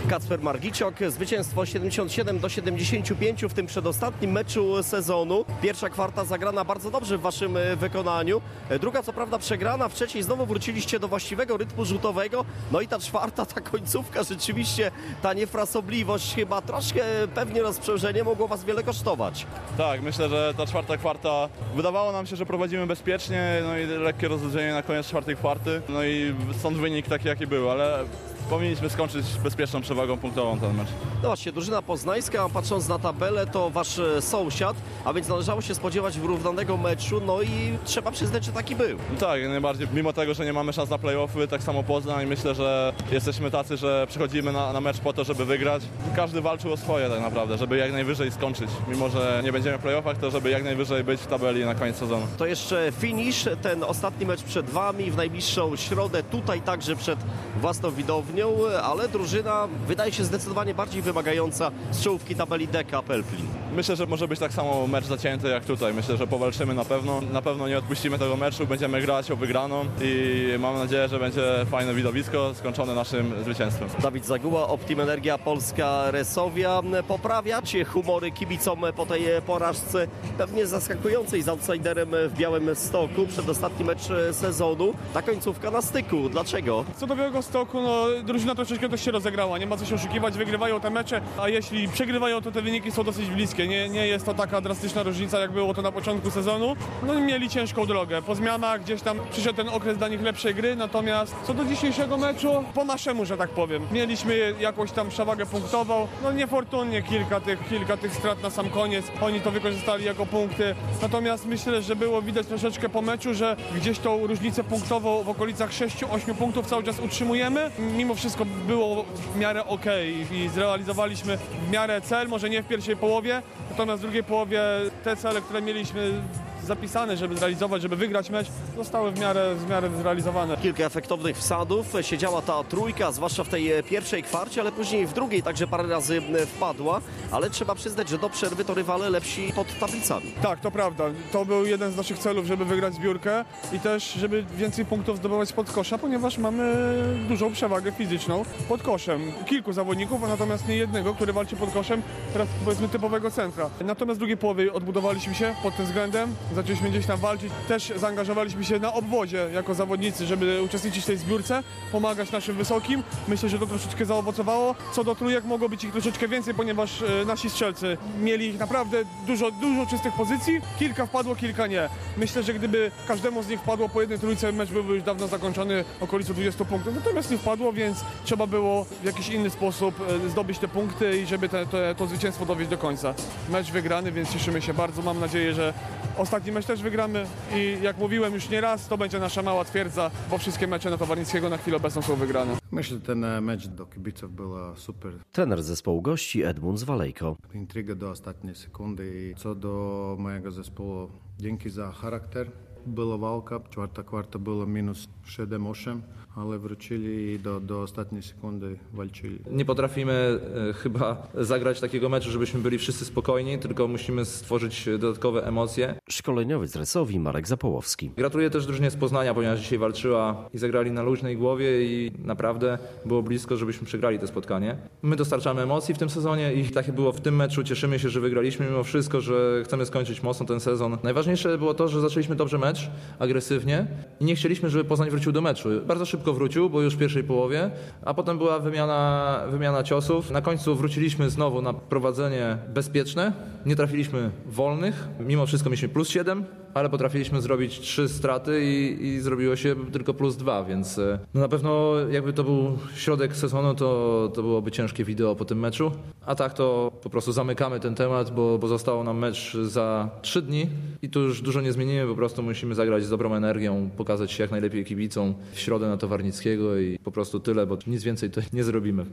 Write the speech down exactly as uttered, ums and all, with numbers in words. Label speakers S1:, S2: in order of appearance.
S1: Kacper Margiciok, zwycięstwo siedemdziesiąt siedem do siedemdziesięciu pięciu w tym przedostatnim meczu sezonu. Pierwsza kwarta zagrana bardzo dobrze w waszym wykonaniu. Druga co prawda przegrana, w trzeciej znowu wróciliście do właściwego rytmu rzutowego. No i ta czwarta, ta końcówka, rzeczywiście ta niefrasobliwość chyba troszkę pewnie rozprzężenie mogło was wiele kosztować.
S2: Tak, myślę, że ta czwarta kwarta wydawało nam się, że prowadzimy bezpiecznie, no i lekkie rozluźnienie na koniec czwartej kwarty. No i stąd wynik taki jaki był, ale powinniśmy skończyć bezpieczną przewagą punktową ten mecz.
S1: No właśnie, drużyna poznańska, patrząc na tabelę, to wasz sąsiad, a więc należało się spodziewać wyrównanego meczu, no i trzeba przyznać, że taki był.
S2: No tak, jak najbardziej. Mimo tego, że nie mamy szans na play-offy, tak samo Poznań, myślę, że jesteśmy tacy, że przychodzimy na, na mecz po to, żeby wygrać. Każdy walczył o swoje tak naprawdę, żeby jak najwyżej skończyć. Mimo że nie będziemy w play-offach, to żeby jak najwyżej być w tabeli na koniec sezonu.
S1: To jeszcze finish, ten ostatni mecz przed wami, w najbliższą środę, tutaj także przed własną widownią, ale drużyna wydaje się zdecydowanie bardziej wymagająca z czołówki tabeli D K Pelplin.
S2: Myślę, że może być tak samo mecz zacięty jak tutaj. Myślę, że powalczymy na pewno. Na pewno nie odpuścimy tego meczu, będziemy grać o wygraną i mam nadzieję, że będzie fajne widowisko skończone naszym zwycięstwem.
S1: Dawid Zaguła, Optim Energia Polska Resowia. Poprawiacie humory kibicom po tej porażce, pewnie zaskakującej z outsiderem w Białymstoku. Przedostatni mecz sezonu. Ta końcówka na styku. Dlaczego?
S3: Co do Białegostoku, no drużyna troszeczkę też się rozegrała. Nie ma co się oszukiwać, wygrywają te mecze, a jeśli przegrywają, to te wyniki są dosyć bliskie. Nie, nie jest to taka drastyczna różnica, jak było to na początku sezonu. No i mieli ciężką drogę. Po zmianach gdzieś tam przyszedł ten okres dla nich lepszej gry, natomiast co do dzisiejszego meczu, po naszemu, że tak powiem. Mieliśmy jakąś tam przewagę punktową, no niefortunnie kilka tych, kilka tych strat na sam koniec. Oni to wykorzystali jako punkty. Natomiast myślę, że było widać troszeczkę po meczu, że gdzieś tą różnicę punktową w okolicach sześciu ośmiu punktów cały czas utrzymujemy. Mimo wszystko było w miarę okej i zrealizowaliśmy w miarę cel, może nie w pierwszej połowie, natomiast w drugiej połowie te cele, które mieliśmy zapisane, żeby zrealizować, żeby wygrać mecz, zostały w miarę, w miarę zrealizowane.
S1: Kilka efektownych wsadów, siedziała ta trójka, zwłaszcza w tej pierwszej kwarcie, ale później w drugiej także parę razy wpadła, ale trzeba przyznać, że do przerwy to rywale lepsi pod tablicami.
S3: Tak, to prawda. To był jeden z naszych celów, żeby wygrać zbiórkę i też, żeby więcej punktów zdobywać pod kosza, ponieważ mamy dużą przewagę fizyczną pod koszem. Kilku zawodników, a natomiast nie jednego, który walczy pod koszem, teraz powiedzmy typowego centra. Natomiast w drugiej połowie odbudowaliśmy się pod tym względem, zaczęliśmy gdzieś tam walczyć, też zaangażowaliśmy się na obwodzie jako zawodnicy, żeby uczestniczyć w tej zbiórce, pomagać naszym wysokim. Myślę, że to troszeczkę zaowocowało. Co do trójek, mogło być ich troszeczkę więcej, ponieważ e, nasi strzelcy mieli naprawdę dużo, dużo czystych pozycji. Kilka wpadło, kilka nie. Myślę, że gdyby każdemu z nich wpadło po jednej trójce, mecz byłby już dawno zakończony, okolico dwudziestu punktów. Natomiast nie wpadło, więc trzeba było w jakiś inny sposób e, zdobyć te punkty i żeby te, te, to zwycięstwo dowieść do końca. Mecz wygrany, więc cieszymy się bardzo. Mam nadzieję, że ostatni mecz też wygramy i jak mówiłem już nie raz, to będzie nasza mała twierdza, bo wszystkie mecze na Towarnickiego na chwilę obecną są wygrane.
S4: Myślę, że ten mecz do kibiców była super.
S1: Trener zespołu gości Edmund Zwalejko.
S4: Intryga do ostatniej sekundy. Co do mojego zespołu, dzięki za charakter. Była walka, czwarta kwarta była minus siedem osiem, ale wrócili i do, do ostatniej sekundy walczyli.
S5: Nie potrafimy e, chyba zagrać takiego meczu, żebyśmy byli wszyscy spokojni, tylko musimy stworzyć dodatkowe emocje.
S1: Szkoleniowiec Resowi Marek Zapołowski.
S5: Gratuluję też drużynie z Poznania, ponieważ dzisiaj walczyła i zagrali na luźnej głowie i naprawdę było blisko, żebyśmy przegrali to spotkanie. My dostarczamy emocji w tym sezonie i takie było w tym meczu. Cieszymy się, że wygraliśmy mimo wszystko, że chcemy skończyć mocno ten sezon. Najważniejsze było to, że zaczęliśmy dobrze mecz, agresywnie i nie chcieliśmy, żeby Poznań wrócił do meczu. Bardzo szybko wrócił, bo już w pierwszej połowie, a potem była wymiana, wymiana ciosów. Na końcu wróciliśmy znowu na prowadzenie bezpieczne. Nie trafiliśmy wolnych. Mimo wszystko mieliśmy plus siedem, ale potrafiliśmy zrobić trzy straty i, i zrobiło się tylko plus dwa, więc no na pewno jakby to był środek sezonu, to, to byłoby ciężkie wideo po tym meczu. A tak to po prostu zamykamy ten temat, bo, bo zostało nam mecz za trzy dni i tu już dużo nie zmienimy, po prostu musimy zagrać z dobrą energią, pokazać się jak najlepiej kibicom w środę na Towarnickiego i po prostu tyle, bo nic więcej to nie zrobimy.